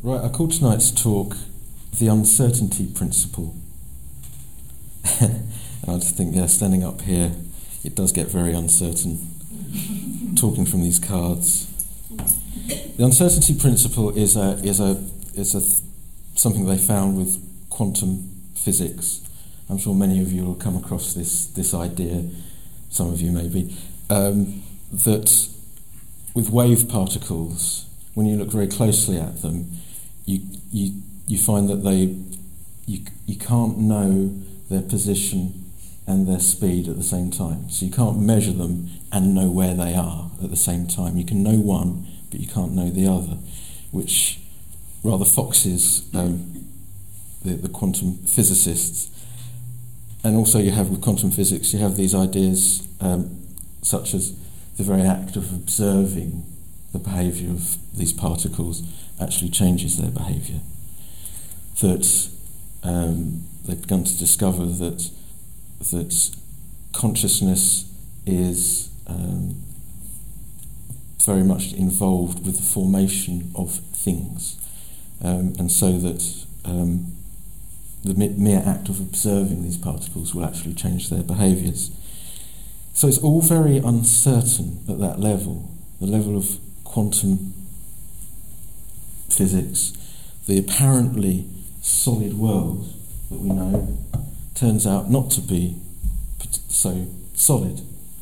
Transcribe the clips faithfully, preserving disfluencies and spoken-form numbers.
Right, I call tonight's talk The Uncertainty Principle. And I just think, yeah, standing up here, it does get very uncertain, talking from these cards. The uncertainty principle is a is a is a th- something they found with quantum physics. I'm sure many of you will come across this this idea. Some of you maybe um, that with wave particles, when you look very closely at them, you you you find that they you you can't know their position and their speed at the same time. So you can't measure them and know where they are at the same time. You can know one, but you can't know the other, which rather foxes um, the, the quantum physicists. And also you have with quantum physics, you have these ideas um, such as the very act of observing the behaviour of these particles actually changes their behaviour. That um, they've begun to discover that that consciousness is um, very much involved with the formation of things, um, and so that um, the mere act of observing these particles will actually change their behaviours. So it's all very uncertain at that level, the level of quantum physics. The apparently solid world that we know turns out not to be so solid,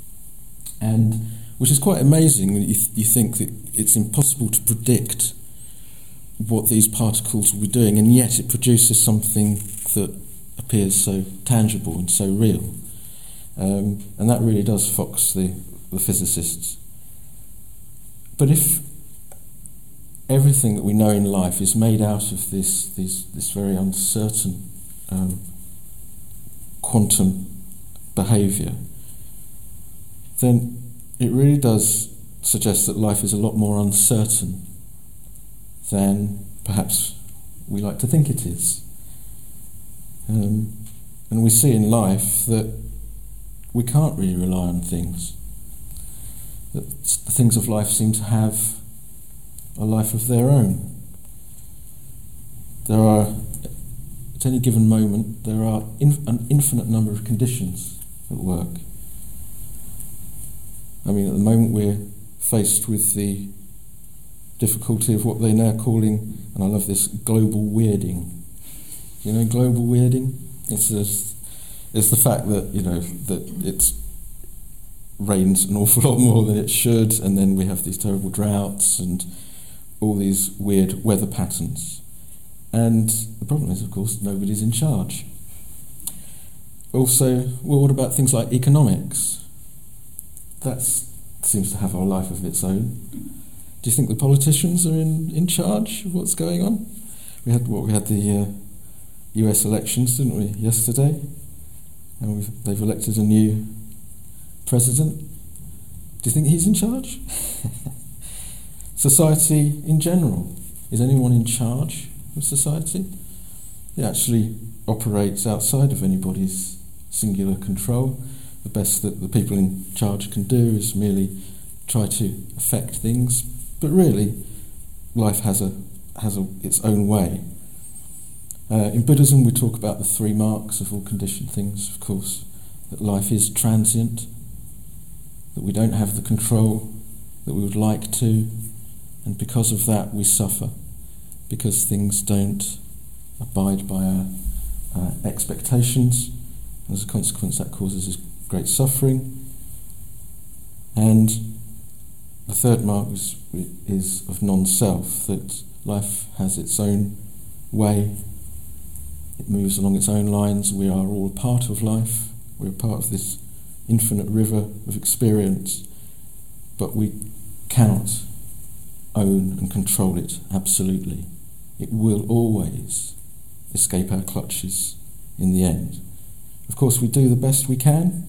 and which is quite amazing when you, th- you think that it's impossible to predict what these particles will be doing, and yet it produces something that appears so tangible and so real. Um, and that really does fox the, the physicists. But if everything that we know in life is made out of this this, this very uncertain um, quantum behaviour, then it really does suggest that life is a lot more uncertain than perhaps we like to think it is. Um, and we see in life that we can't really rely on things. That the things of life seem to have a life of their own. There are, at any given moment, there are inf- an infinite number of conditions at work. I mean, at the moment we're faced with the difficulty of what they're now calling, and I love this, global weirding. You know, global weirding? It's just, it's the fact that, you know, that it rains an awful lot more than it should, and then we have these terrible droughts and all these weird weather patterns. And the problem is, of course, nobody's in charge. Also, well, what about things like economics? That seems to have a life of its own. Do you think the politicians are in, in charge of what's going on? We had what we had the uh, U S elections, didn't we, yesterday? And we've, they've elected a new president. Do you think he's in charge? Society in general. Is anyone in charge of society? It actually operates outside of anybody's singular control. The best that the people in charge can do is merely try to affect things, but really life has a has a, its own way. Uh, in Buddhism we talk about the three marks of all conditioned things, of course, that life is transient, that we don't have the control that we would like to, and because of that we suffer, because things don't abide by our uh, expectations. As a consequence, that causes us great suffering. And the third mark is, is of non-self, that life has its own way, it moves along its own lines, we are all a part of life, we're a part of this infinite river of experience, but we cannot own and control it absolutely. It will always escape our clutches in the end. Of course, we do the best we can.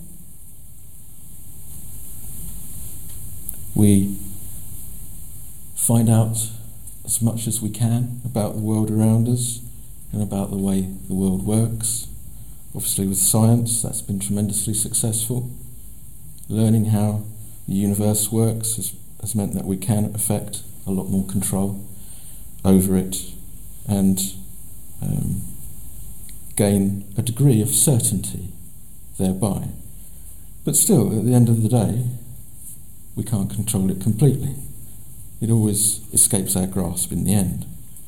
We find out as much as we can about the world around us and about the way the world works. Obviously with science, that's been tremendously successful. Learning how the universe works has, has meant that we can affect a lot more control over it and um, gain a degree of certainty thereby. But still, at the end of the day, we can't control it completely. It always escapes our grasp in the end.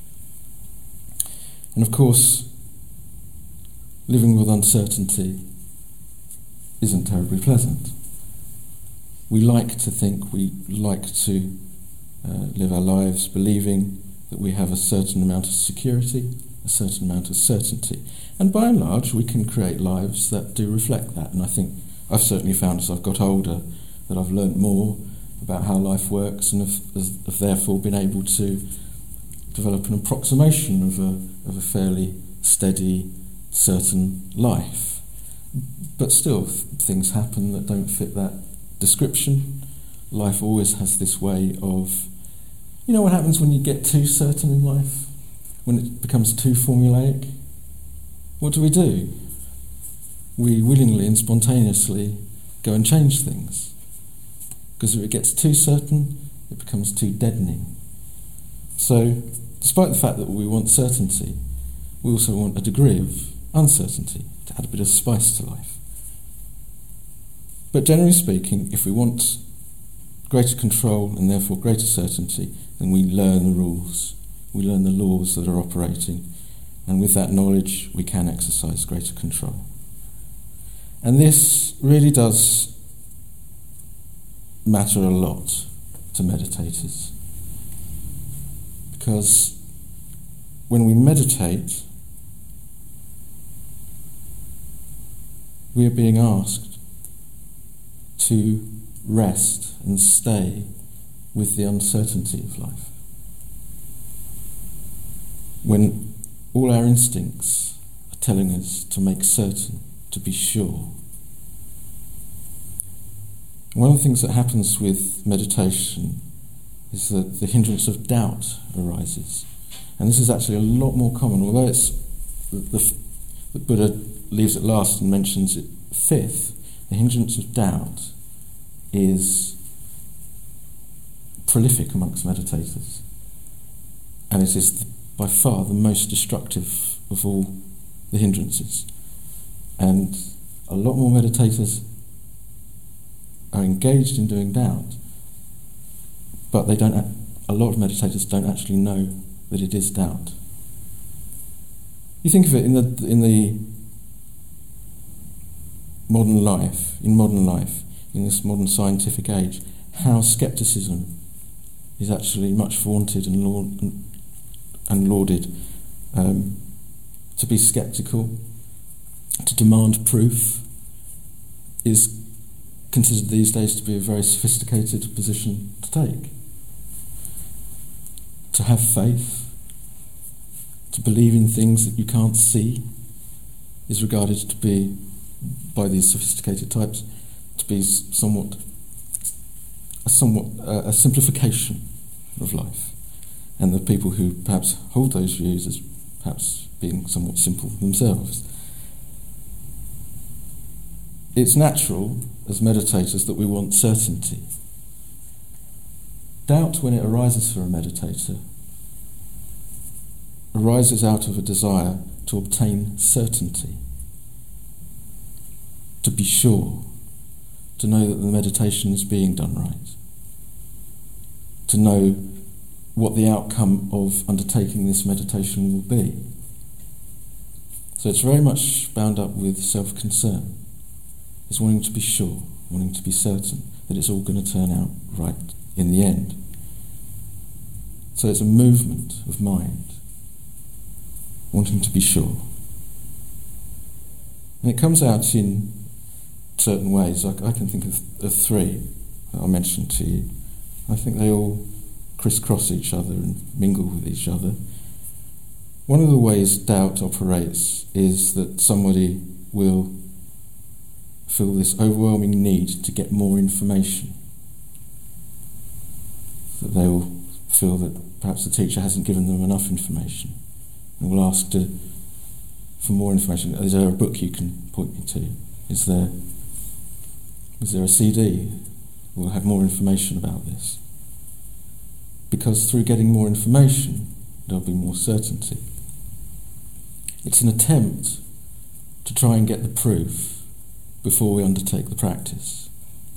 And of course, living with uncertainty isn't terribly pleasant. We like to think, we like to uh, live our lives believing that we have a certain amount of security, a certain amount of certainty. And by and large, we can create lives that do reflect that. And I think I've certainly found as I've got older that I've learnt more about how life works and have, have therefore been able to develop an approximation of a, of a fairly steady, certain life. But still, things happen that don't fit that description. Life always has this way of, you know what happens when you get too certain in life? When it becomes too formulaic? What do we do? We willingly and spontaneously go and change things. Because if it gets too certain, it becomes too deadening. So, despite the fact that we want certainty, we also want a degree of uncertainty to add a bit of spice to life. But generally speaking, if we want greater control and therefore greater certainty, then we learn the rules, we learn the laws that are operating, and with that knowledge we can exercise greater control. And this really does matter a lot to meditators, because when we meditate, we are being asked to rest and stay with the uncertainty of life. When all our instincts are telling us to make certain, to be sure. One of the things that happens with meditation is that the hindrance of doubt arises. And this is actually a lot more common, although it's the, the Buddha leaves it last and mentions it fifth. The hindrance of doubt is prolific amongst meditators, and it is the, by far the most destructive of all the hindrances. And a lot more meditators are engaged in doing doubt, but they don't. A lot of meditators don't actually know that it is doubt. You think of it in the in the modern life, in modern life, in this modern scientific age, how scepticism is actually much vaunted and, laud- and lauded. Um, to be sceptical, to demand proof, is considered these days to be a very sophisticated position to take. To have faith, to believe in things that you can't see, is regarded to be, by these sophisticated types, to be somewhat a somewhat uh, a simplification of life, and the people who perhaps hold those views as perhaps being somewhat simple themselves. It's natural as meditators that we want certainty. Doubt, when it arises for a meditator, arises out of a desire to obtain certainty, to be sure, to know that the meditation is being done right, to know what the outcome of undertaking this meditation will be. So it's very much bound up with self-concern. It's wanting to be sure, wanting to be certain that it's all going to turn out right in the end. So it's a movement of mind, wanting to be sure. And it comes out in certain ways. I, I can think of, of three that I'll mention to you. I think they all crisscross each other and mingle with each other. One of the ways doubt operates is that somebody will feel this overwhelming need to get more information. That they will feel that perhaps the teacher hasn't given them enough information, and will ask to, for more information. Is there a book you can point me to? Is there is there a C D? We'll have more information about this. Because through getting more information, there'll be more certainty. It's an attempt to try and get the proof before we undertake the practice.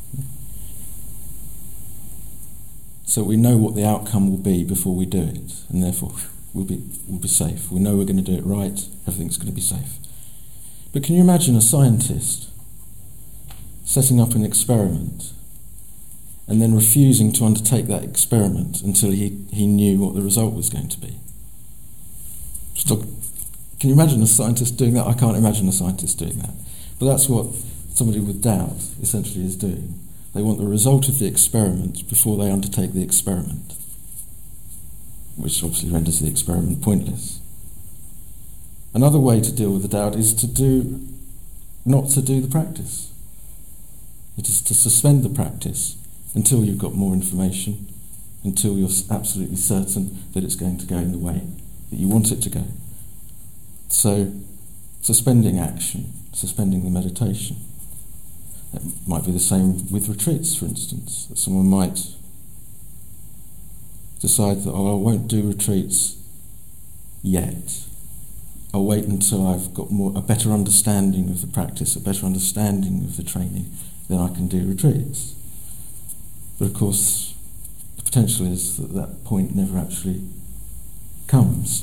So we know what the outcome will be before we do it, and therefore we'll be, we'll be safe. We know we're going to do it right, everything's going to be safe. But can you imagine a scientist setting up an experiment and then refusing to undertake that experiment until he, he knew what the result was going to be? Just look, can you imagine a scientist doing that? I can't imagine a scientist doing that. But that's what somebody with doubt essentially is doing. They want the result of the experiment before they undertake the experiment, which obviously renders the experiment pointless. Another way to deal with the doubt is to do, not to do the practice. It is to suspend the practice until you've got more information, until you're absolutely certain that it's going to go in the way that you want it to go. So, suspending action, suspending the meditation. It might be the same with retreats, for instance, that someone might decide that, oh, I won't do retreats yet. I'll wait until I've got more a better understanding of the practice, a better understanding of the training, then I can do retreats. But of course, the potential is that that point never actually comes.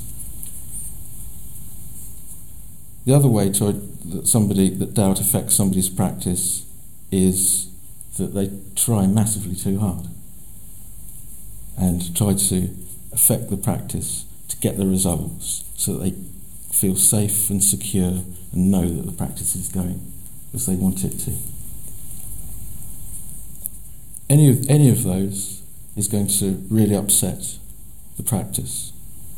The other way to, that somebody that doubt affects somebody's practice is that they try massively too hard and try to affect the practice to get the results so that they feel safe and secure and know that the practice is going as they want it to. Any of, any of those is going to really upset the practice.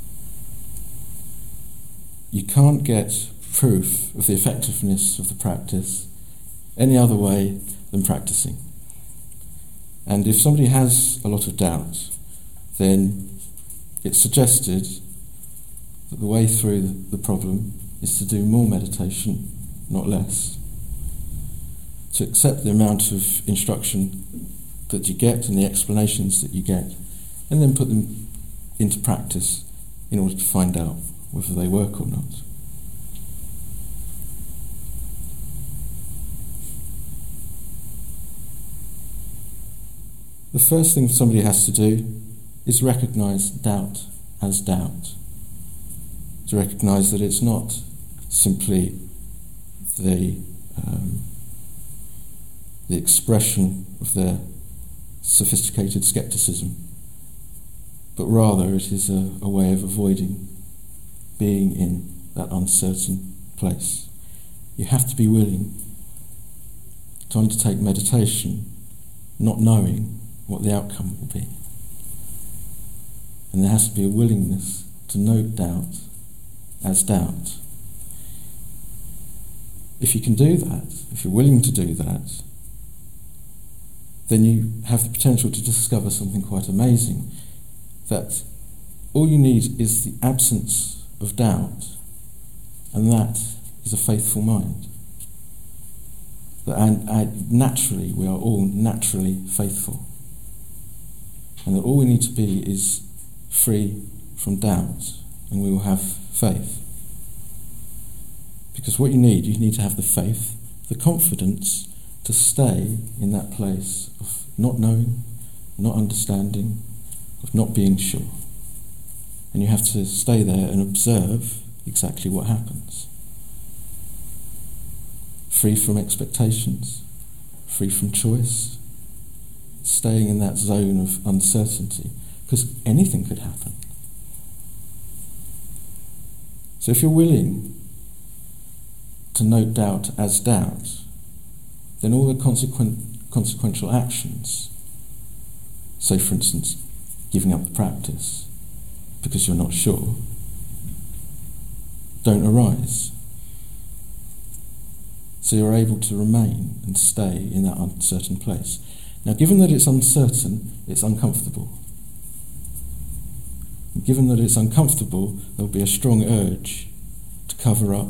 You can't get proof of the effectiveness of the practice any other way than practicing. And if somebody has a lot of doubt, then it's suggested that the way through the problem is to do more meditation, not less. To accept the amount of instruction that you get and the explanations that you get, and then put them into practice in order to find out whether they work or not. The first thing somebody has to do is recognise doubt as doubt. To recognise that it's not simply the um, the expression of their sophisticated scepticism, but rather it is a, a way of avoiding being in that uncertain place. You have to be willing to undertake meditation not knowing what the outcome will be. And there has to be a willingness to note doubt as doubt. If you can do that, if you're willing to do that, then you have the potential to discover something quite amazing, that all you need is the absence of doubt, and that is a faithful mind. And, and naturally, we are all naturally faithful. And that all we need to be is free from doubt, and we will have faith. Because what you need, you need to have the faith, the confidence to stay in that place of not knowing, not understanding, of not being sure. And you have to stay there and observe exactly what happens. Free from expectations, free from choice, staying in that zone of uncertainty, because anything could happen. So if you're willing to note doubt as doubt, then all the consequent, consequential actions, say for instance, giving up the practice because you're not sure, don't arise. So you're able to remain and stay in that uncertain place. Now, given that it's uncertain, it's uncomfortable. And given that it's uncomfortable, there'll be a strong urge to cover up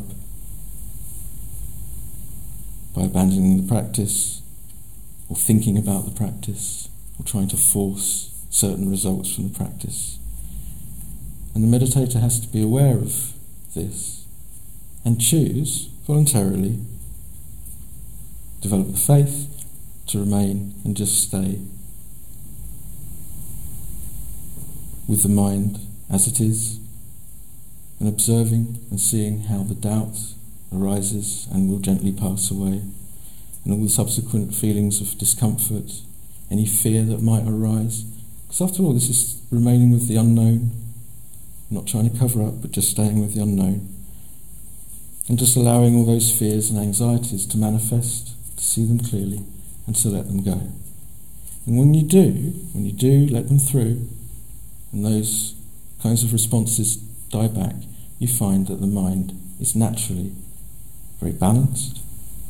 by abandoning the practice, or thinking about the practice, or trying to force certain results from the practice. And the meditator has to be aware of this and choose voluntarily, develop the faith to remain and just stay with the mind as it is, and observing and seeing how the doubt arises and will gently pass away, and all the subsequent feelings of discomfort, any fear that might arise. Because after all, this is remaining with the unknown, not trying to cover up, but just staying with the unknown. And just allowing all those fears and anxieties to manifest, to see them clearly, and to let them go. And when you do, when you do let them through, and those kinds of responses die back, you find that the mind is naturally very balanced,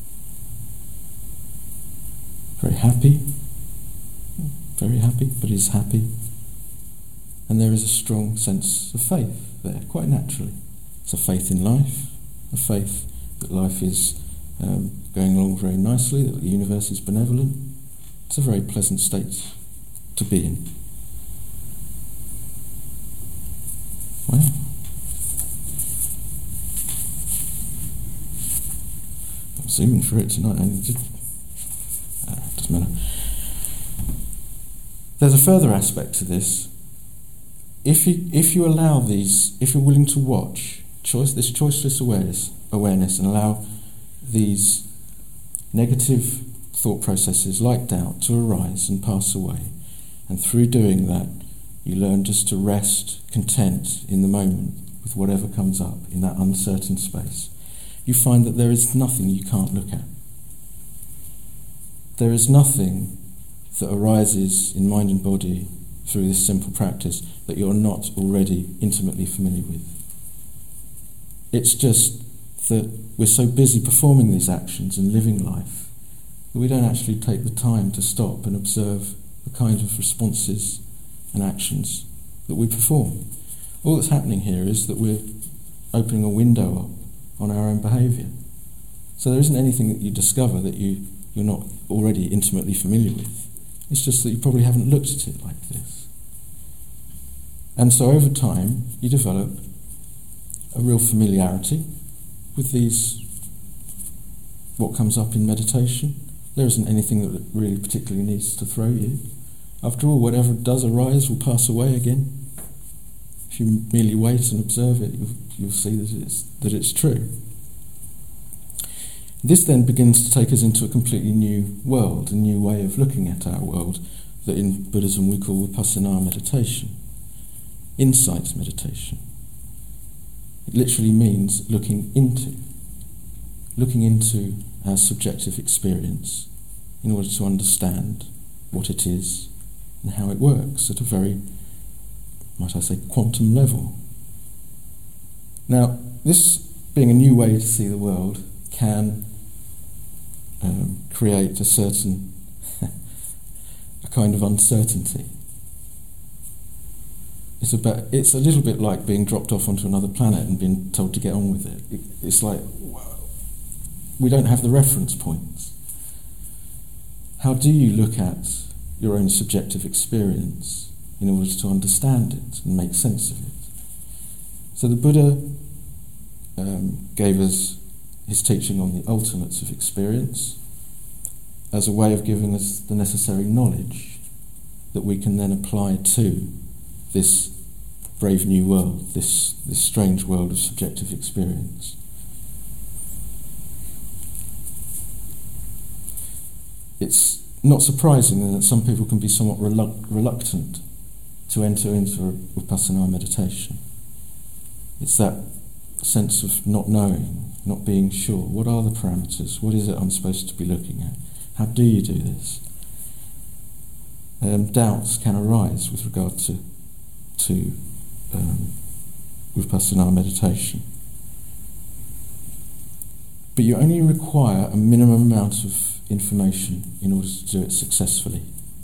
very happy, very happy, but is happy. And there is a strong sense of faith there, quite naturally. It's a faith in life, a faith that life is um, going along very nicely, that the universe is benevolent. It's a very pleasant state to be in. Well, I'm zooming for it tonight. I did, uh, doesn't matter. There's a further aspect to this. If you if you allow these, if you're willing to watch choice, this choiceless awareness, awareness, and allow these negative thought processes like doubt to arise and pass away, and through doing that, you learn just to rest, content in the moment with whatever comes up in that uncertain space. You find that there is nothing you can't look at. There is nothing that arises in mind and body through this simple practice that you're not already intimately familiar with. It's just that we're so busy performing these actions and living life that we don't actually take the time to stop and observe the kind of responses and actions that we perform. All that's happening here is that we're opening a window up on our own behaviour. So there isn't anything that you discover that you, you're not already intimately familiar with. It's just that you probably haven't looked at it like this. And so over time, you develop a real familiarity with these, what comes up in meditation. There isn't anything that really particularly needs to throw you. After all, whatever does arise will pass away again. If you merely wait and observe it, you'll, you'll see that it's, that it's true. This then begins to take us into a completely new world, a new way of looking at our world, that in Buddhism we call vipassana meditation, insight meditation. It literally means looking into, looking into our subjective experience in order to understand what it is and how it works at a very, might I say, quantum level. Now, this being a new way to see the world can um, create a certain, a kind of uncertainty. It's about, it's a little bit like being dropped off onto another planet and being told to get on with it. it it's like, we don't have the reference points. How do you look at your own subjective experience in order to understand it and make sense of it? So the Buddha um, gave us his teaching on the ultimates of experience as a way of giving us the necessary knowledge that we can then apply to this brave new world, this, this strange world of subjective experience. It's not surprising that some people can be somewhat reluct- reluctant to enter into a vipassana meditation. It's that sense of not knowing, not being sure. What are the parameters? What is it I'm supposed to be looking at? How do you do this? Um, doubts can arise with regard to to um, vipassana meditation. But you only require a minimum amount of information in order to do it successfully.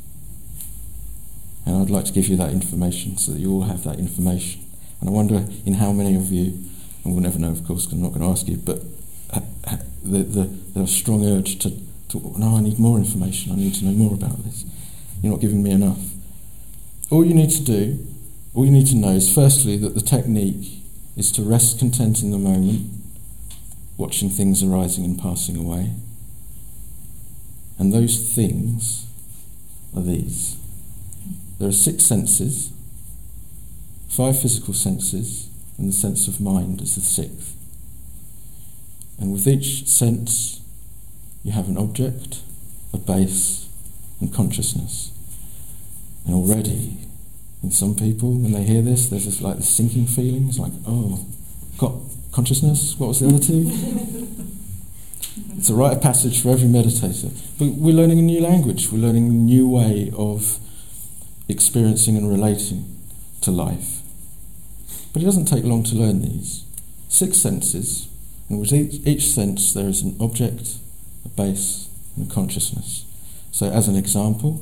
And I'd like to give you that information so that you all have that information. And I wonder in how many of you, and we'll never know of course because I'm not going to ask you, but uh, uh, the, the, the strong urge to, to, no, I need more information, I need to know more about this. You're not giving me enough. All you need to do all you need to know is firstly that the technique is to rest content in the moment, watching things arising and passing away. And those things are these. There are six senses, five physical senses, and the sense of mind as the sixth. And with each sense, you have an object, a base, and consciousness. And already, in some people, when they hear this, there's just like this sinking feeling. It's like, oh, got consciousness? What was the other two? It's a rite of passage for every meditator. But we're learning a new language. We're learning a new way of experiencing and relating to life. But it doesn't take long to learn these. Six senses, and with each, each sense there is an object, a base, and a consciousness. So as an example,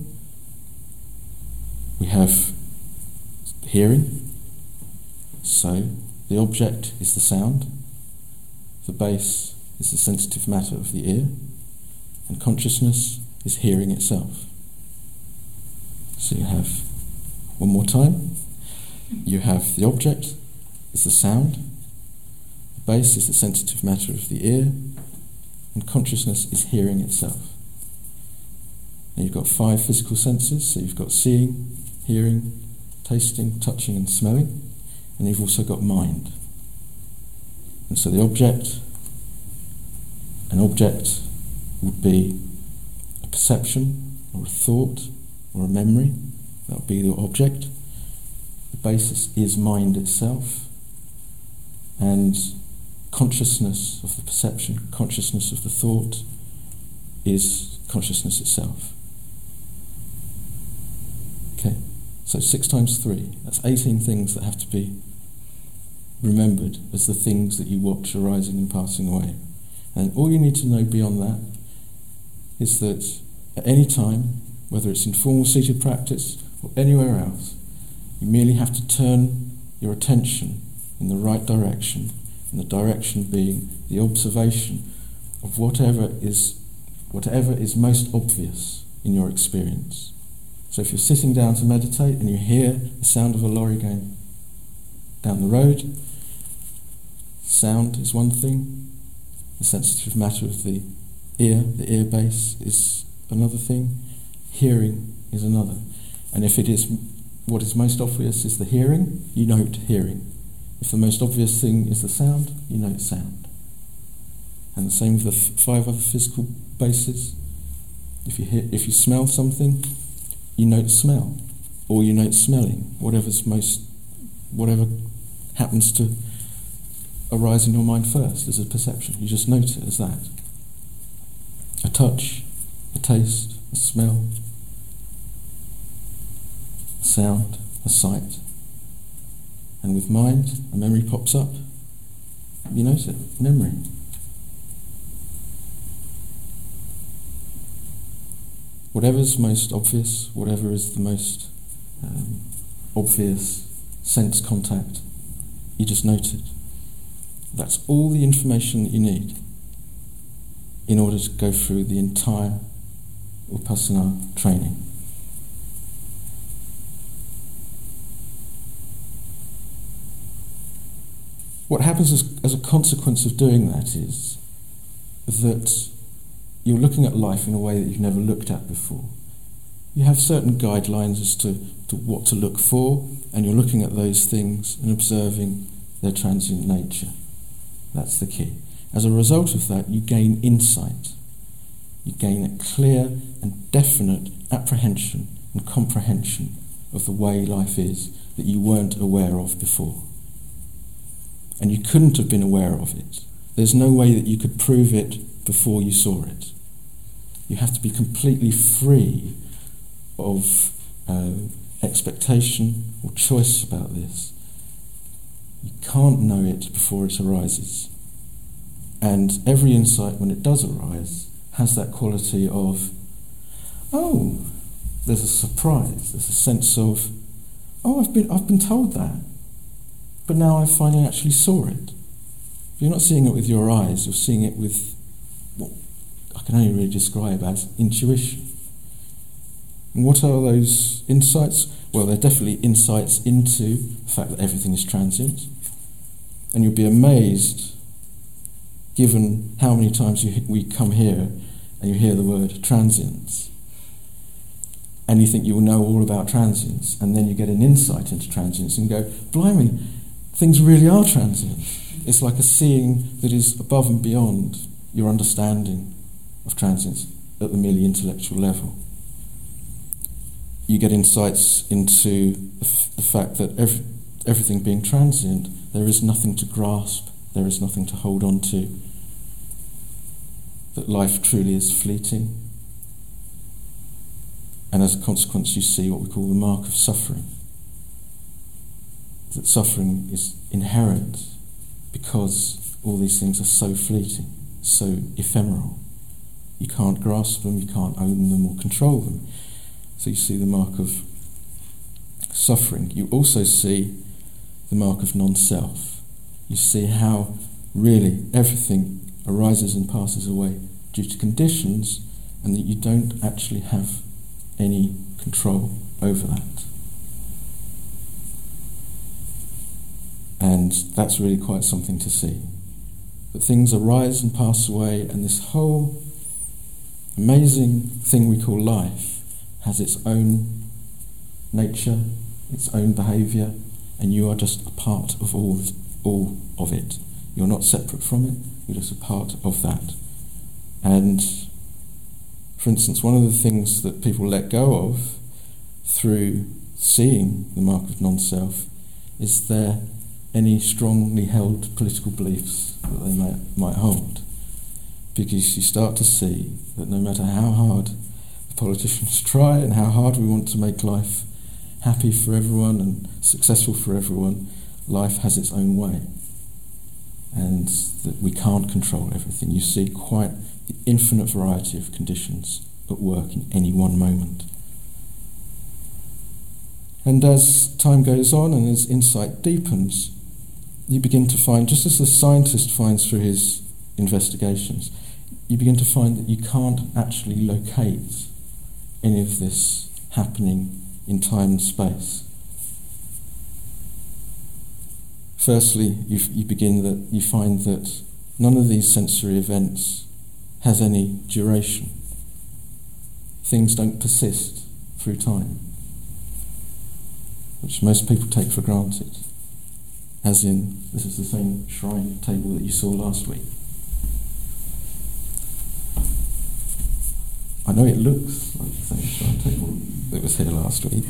we have hearing. So the object is the sound, the base is the sensitive matter of the ear, and consciousness is hearing itself. So you have, one more time, you have the object is the sound, the base is the sensitive matter of the ear, and consciousness is hearing itself. And you've got five physical senses, so you've got seeing, hearing, tasting, touching and smelling, and you've also got mind. And so the object, an object would be a perception or a thought or a memory. That would be the object. The basis is mind itself, and consciousness of the perception, consciousness of the thought is consciousness itself. Okay, so six times three, that's eighteen things that have to be remembered as the things that you watch arising and passing away. And all you need to know beyond that is that at any time, whether it's in formal seated practice or anywhere else, you merely have to turn your attention in the right direction, and the direction being the observation of whatever is whatever is most obvious in your experience. So if you're sitting down to meditate and you hear the sound of a lorry going down the road, sound is one thing, the sensitive matter of the ear, the ear base is another thing, hearing is another. And if it is what is most obvious is the hearing, you note hearing. If the most obvious thing is the sound, you note sound. And the same with the f- five other physical bases. If you hear, if you smell something, you note smell, or you note smelling, whatever's most, whatever happens to arise in your mind first as a perception. You just note it as that. A touch, a taste, a smell, a sound, a sight. And with mind, a memory pops up. You note it, memory. Whatever's most obvious, whatever is the most um, obvious sense contact, you just note it. That's all the information that you need in order to go through the entire Vipassana training. What happens as, as a consequence of doing that is that you're looking at life in a way that you've never looked at before. You have certain guidelines as to, to what to look for, and you're looking at those things and observing their transient nature. That's the key. As a result of that, you gain insight. You gain a clear and definite apprehension and comprehension of the way life is that you weren't aware of before. And you couldn't have been aware of it. There's no way that you could prove it before you saw it. You have to be completely free of uh, expectation or choice about this. You can't know it before it arises. And every insight, when it does arise, has that quality of, oh, there's a surprise, there's a sense of, oh, I've been I've been told that, but now I finally actually saw it. You're not seeing it with your eyes, you're seeing it with what I can only really describe as intuition. And what are those insights? Well, they're definitely insights into the fact that everything is transient. And you'll be amazed, given how many times you, we come here and you hear the word transience, and you think you will know all about transience, and then you get an insight into transience and go, blimey, things really are transient. It's like a seeing that is above and beyond your understanding of transience at the merely intellectual level. You get insights into the, f- the fact that every, everything being transient, there is nothing to grasp, there is nothing to hold on to, that life truly is fleeting. And as a consequence, you see what we call the mark of suffering. That suffering is inherent because all these things are so fleeting, so ephemeral. You can't grasp them, you can't own them or control them. So you see the mark of suffering. You also see the mark of non-self. You see how really everything arises and passes away due to conditions, and that you don't actually have any control over that. And that's really quite something to see. That things arise and pass away, and this whole amazing thing we call life has its own nature, its own behaviour, and you are just a part of all, all of it. You're not separate from it, you're just a part of that. And, for instance, one of the things that people let go of through seeing the mark of non-self is there any strongly held political beliefs that they might, might hold. Because you start to see that no matter how hard the politicians try and how hard we want to make life happy for everyone and successful for everyone, life has its own way. And that we can't control everything. You see quite the infinite variety of conditions at work in any one moment. And as time goes on and as insight deepens, you begin to find, just as the scientist finds through his investigations, you begin to find that you can't actually locate any of this happening in time and space. Firstly, you, you begin that you find that none of these sensory events has any duration. Things don't persist through time, which most people take for granted. As in, this is the same shrine table that you saw last week. I know it looks like the same shrine table that was here last week.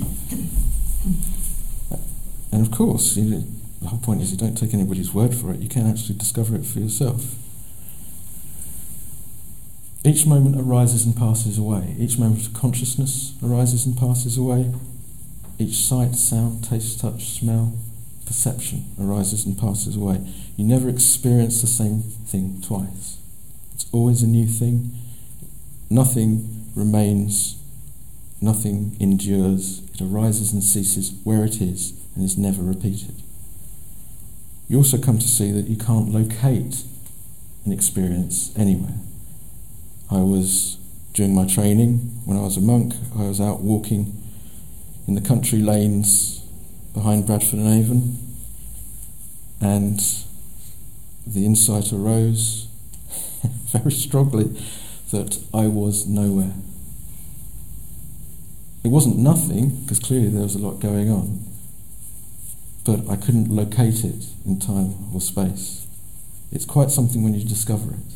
And of course, you know, the whole point is you don't take anybody's word for it, you can actually discover it for yourself. Each moment arises and passes away. Each moment of consciousness arises and passes away. Each sight, sound, taste, touch, smell, perception arises and passes away. You never experience the same thing twice. It's always a new thing. Nothing remains, nothing endures. It arises and ceases where it is and is never repeated. You also come to see that you can't locate an experience anywhere. I was, during my training, when I was a monk, I was out walking in the country lanes behind Bradford and Avon, and the insight arose very strongly that I was nowhere. It wasn't nothing, because clearly there was a lot going on, but I couldn't locate it in time or space. It's quite something when you discover it.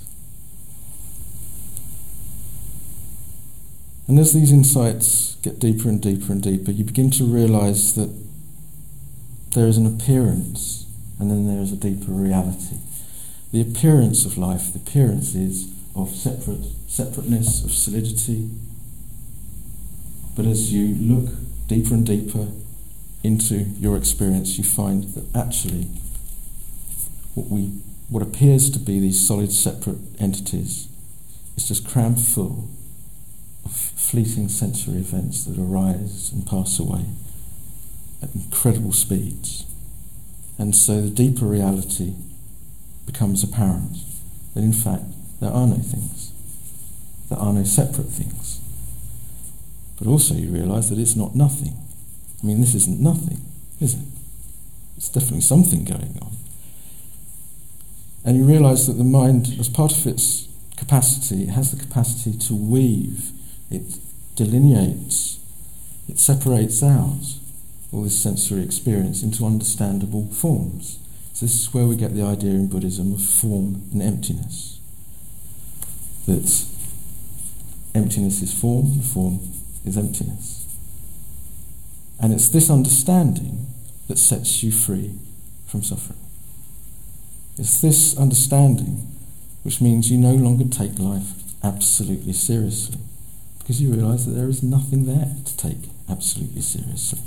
And as these insights get deeper and deeper and deeper, you begin to realise that there is an appearance and then there is a deeper reality. The appearance of life, the appearance is of separate, separateness, of solidity. But as you look deeper and deeper into your experience, you find that actually what we, what appears to be these solid separate entities is just crammed full of fleeting sensory events that arise and pass away at incredible speeds. And so the deeper reality becomes apparent, that in fact there are no things, there are no separate things. But also you realise that it's not nothing. I mean, this isn't nothing, is it? It's definitely something going on. And you realise that the mind, as part of its capacity, it has the capacity to weave, it delineates, it separates out all this sensory experience into understandable forms. So this is where we get the idea in Buddhism of form and emptiness. That emptiness is form, and form is emptiness. And it's this understanding that sets you free from suffering. It's this understanding which means you no longer take life absolutely seriously, because you realise that there is nothing there to take absolutely seriously.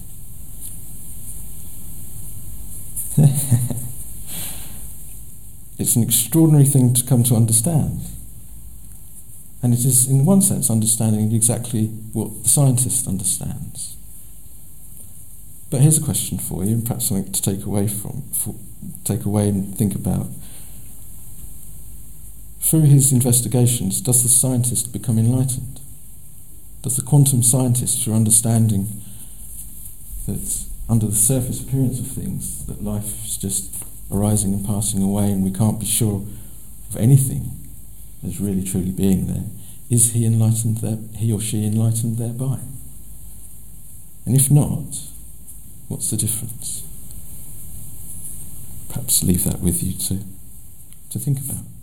It's an extraordinary thing to come to understand. And it is, in one sense, understanding exactly what the scientist understands. But here's a question for you, and perhaps something to take away from, for, take away and think about. Through his investigations, does the scientist become enlightened? Does the quantum scientist, through understanding that under the surface appearance of things, that life is just arising and passing away and we can't be sure of anything as really truly being there, is he enlightened there, he or she enlightened thereby? And if not, what's the difference? Perhaps leave that with you to, to think about.